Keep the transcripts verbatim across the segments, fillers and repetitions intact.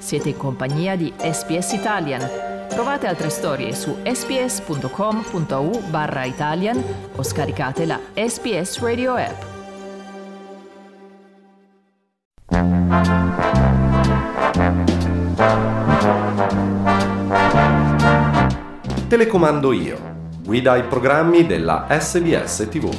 Siete in compagnia di S B S Italian. Trovate altre storie su sbs.com.au barra Italian o scaricate la S B S Radio app. Telecomando io, guida ai programmi della S B S tivù.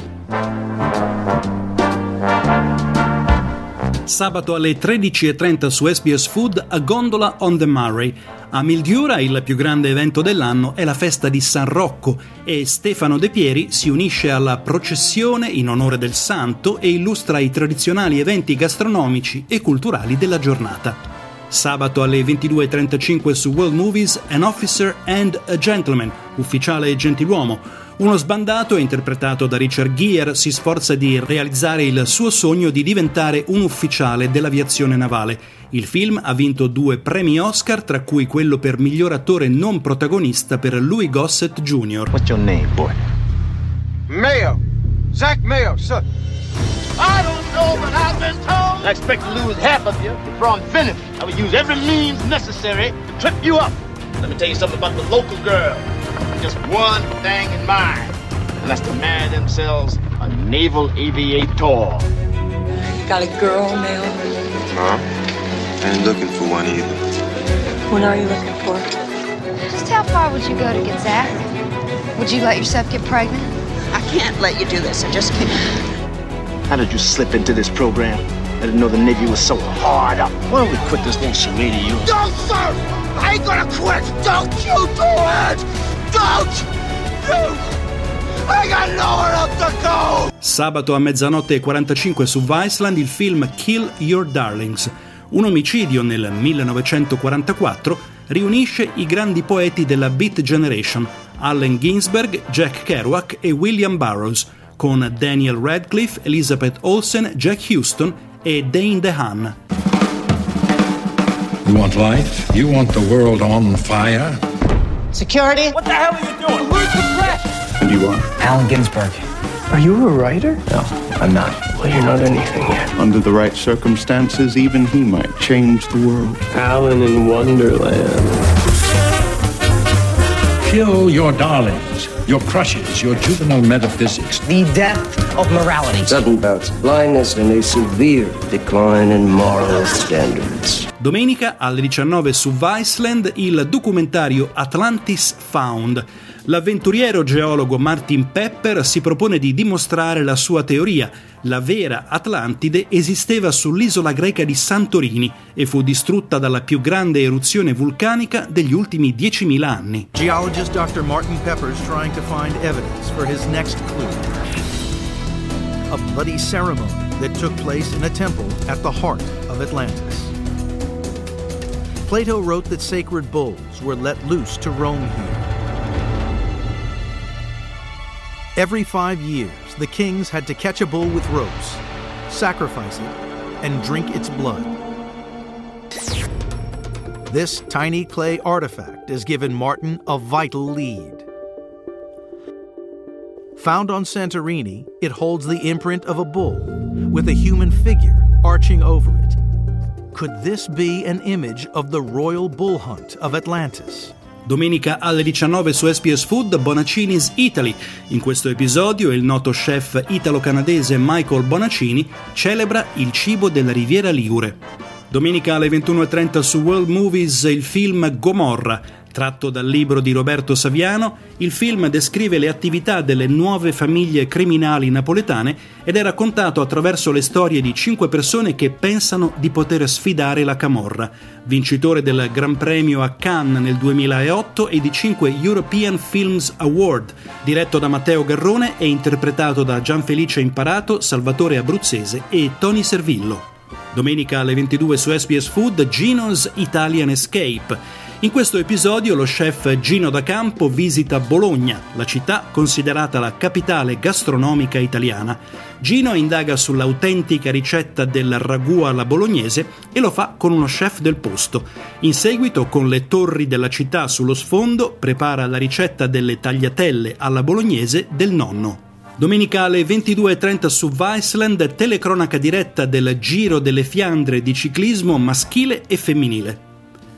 Sabato alle tredici e trenta su S B S Food a Gondola on the Murray. A Mildura il più grande evento dell'anno è la festa di San Rocco e Stefano De Pieri si unisce alla processione in onore del santo e illustra i tradizionali eventi gastronomici e culturali della giornata. Sabato alle ventidue e trentacinque su World Movies An Officer and a Gentleman, ufficiale e gentiluomo. Uno sbandato, interpretato da Richard Gere, si sforza di realizzare il suo sogno di diventare un ufficiale dell'aviazione navale. Il film ha vinto due premi Oscar, tra cui quello per miglior attore non protagonista per Louis Gossett Junior What's your name, boy? Mayo. Zach Mayo, sir. I don't know, but I've been told. I expect to lose half of you before I'm finished. I will use every means necessary to trip you up. Let me tell you something about the local girl. Just one thing in mind, and that's to marry themselves a naval aviator. Got a girl, Mayo? No, I ain't looking for one either. What are you looking for? Just how far would you go to get Zach? Would you let yourself get pregnant? I can't let you do this. I just can't. How did you slip into this program? I didn't know the Navy was so hard up. Why don't we quit this little charade of yours? No, sir! I ain't gonna quit! Don't you do it! Don't you! I got nowhere else to go! Sabato a mezzanotte e quarantacinque su Viceland il film Kill Your Darlings. Un omicidio nel millenovecentoquarantaquattro riunisce i grandi poeti della Beat Generation, Allen Ginsberg, Jack Kerouac e William Burroughs, con Daniel Radcliffe, Elizabeth Olsen, Jack Houston e Dane DeHaan. You want life? You want the world on fire? Security? What the hell are you doing? Where's the press? And you are? Allen Ginsberg. Are you a writer? No, I'm not. Well, you're not anything yet. Under the right circumstances, even he might change the world. Alan in Wonderland. Kill your darlings, your crushes, your juvenile metaphysics. The death of morality. Sudden bouts of blindness and a severe decline in moral standards. Domenica alle diciannove su Viceland il documentario Atlantis Found. L'avventuriero geologo Martin Pepper si propone di dimostrare la sua teoria. La vera Atlantide esisteva sull'isola greca di Santorini e fu distrutta dalla più grande eruzione vulcanica degli ultimi diecimila anni. Geologist doctor Martin Pepper is trying to find evidence for his next clue. A bloody ceremony that took place in a temple at the heart of Atlantis. Plato wrote that sacred bulls were let loose to roam here. Every five years, the kings had to catch a bull with ropes, sacrifice it, and drink its blood. This tiny clay artifact has given Martin a vital lead. Found on Santorini, it holds the imprint of a bull with a human figure arching over it. Could this be an image of the royal bull hunt of Atlantis? Domenica alle diciannove su S B S Food Bonaccini's Italy. In questo episodio il noto chef italo-canadese Michael Bonaccini celebra il cibo della Riviera Ligure. Domenica alle ventuno e trenta su World Movies il film Gomorra. Tratto dal libro di Roberto Saviano, il film descrive le attività delle nuove famiglie criminali napoletane ed è raccontato attraverso le storie di cinque persone che pensano di poter sfidare la camorra, vincitore del Gran Premio a Cannes nel duemilaotto e di cinque European Films Award, diretto da Matteo Garrone e interpretato da Gianfelice Imparato, Salvatore Abruzzese e Tony Servillo. Domenica alle ventidue su S B S Food Gino's Italian Escape. In questo episodio lo chef Gino D'Acampo visita Bologna, la città considerata la capitale gastronomica italiana. Gino indaga sull'autentica ricetta del ragù alla bolognese e lo fa con uno chef del posto. In seguito, con le torri della città sullo sfondo, prepara la ricetta delle tagliatelle alla bolognese del nonno. Domenica alle ventidue e trenta su Viceland, telecronaca diretta del Giro delle Fiandre di ciclismo maschile e femminile.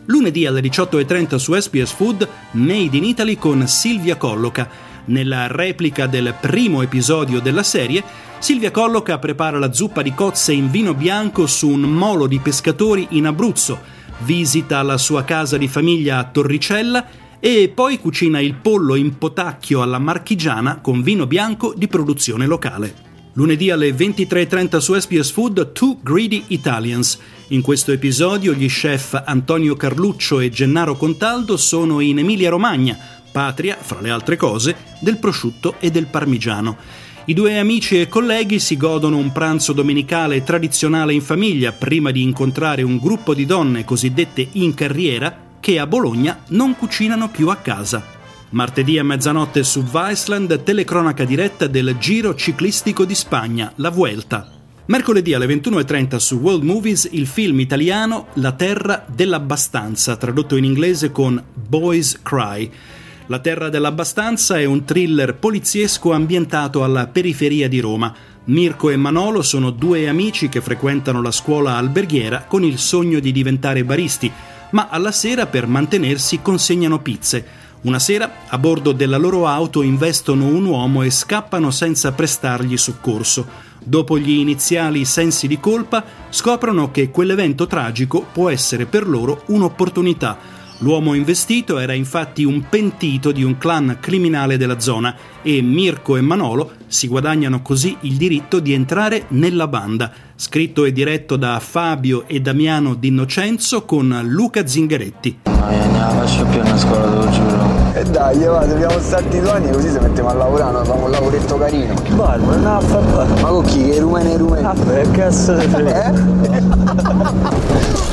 Lunedì alle diciotto e trenta su S B S Food, Made in Italy con Silvia Colloca. Nella replica del primo episodio della serie, Silvia Colloca prepara la zuppa di cozze in vino bianco su un molo di pescatori in Abruzzo, visita la sua casa di famiglia a Torricella e poi cucina il pollo in potacchio alla marchigiana con vino bianco di produzione locale. Lunedì alle ventitré e trenta su S B S Food, Two Greedy Italians. In questo episodio gli chef Antonio Carluccio e Gennaro Contaldo sono in Emilia-Romagna, patria, fra le altre cose, del prosciutto e del parmigiano. I due amici e colleghi si godono un pranzo domenicale tradizionale in famiglia prima di incontrare un gruppo di donne cosiddette in carriera che a Bologna non cucinano più a casa. Martedì a mezzanotte su Viceland, telecronaca diretta del Giro ciclistico di Spagna, la Vuelta. Mercoledì alle ventuno e trenta su World Movies il film italiano La terra dell'abbastanza, tradotto in inglese con Boys Cry. La terra dell'abbastanza è un thriller poliziesco ambientato alla periferia di Roma. Mirko e Manolo sono due amici che frequentano la scuola alberghiera con il sogno di diventare baristi, ma alla sera per mantenersi consegnano pizze. Una sera, a bordo della loro auto, investono un uomo e scappano senza prestargli soccorso. Dopo gli iniziali sensi di colpa, scoprono che quell'evento tragico può essere per loro un'opportunità. L'uomo investito era infatti un pentito di un clan criminale della zona e Mirko e Manolo si guadagnano così il diritto di entrare nella banda. Scritto e diretto da Fabio e Damiano D'Innocenzo con Luca Zingaretti. No, io non la faccio più una scuola, te lo giuro. E dai, va, dobbiamo starti due anni così se mettiamo a lavorare, noi facciamo un lavoretto carino. Barba, no, fa barba. Ma con chi? Che rumeni e rumeni? Ah, che cazzo te frega? Eh?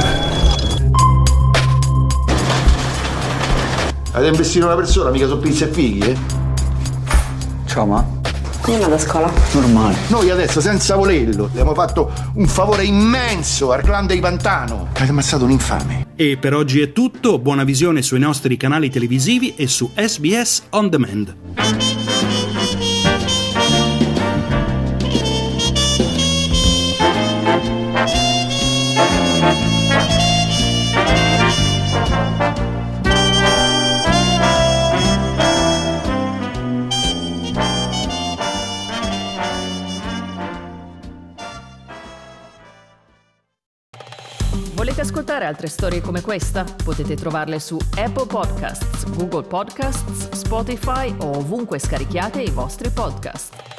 Avete investito una persona, mica sono pizze e fighi, eh? Ciao, ma? Come andata a scuola? Normale. Noi adesso, senza volerlo, abbiamo fatto un favore immenso al clan dei Pantano. Avete ammazzato un infame. E per oggi è tutto, buona visione sui nostri canali televisivi e su S B S On Demand. Volete ascoltare altre storie come questa? Potete trovarle su Apple Podcasts, Google Podcasts, Spotify o ovunque scarichiate i vostri podcast.